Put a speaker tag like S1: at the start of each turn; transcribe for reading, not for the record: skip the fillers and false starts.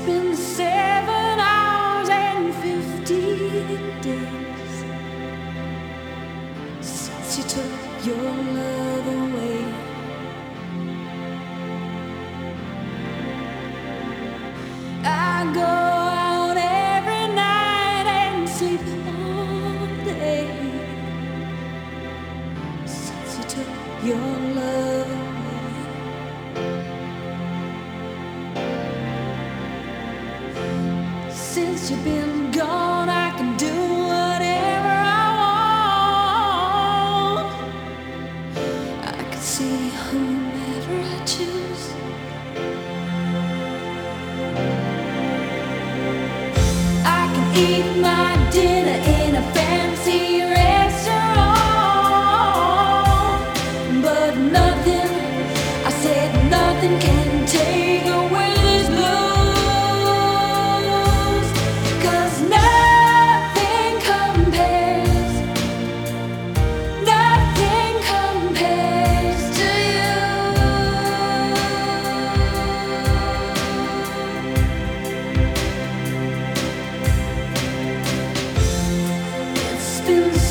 S1: been 7 hours and 15 days since you took your love away. I go out every night and sleep all day since you took your love away. Since you've been gone, I can do whatever I want. I can see whomever I choose. I can eat my dinner in a fancy restaurant, but nothing, I said nothing can take away this blues. 'Cause nothing compares to you. It's been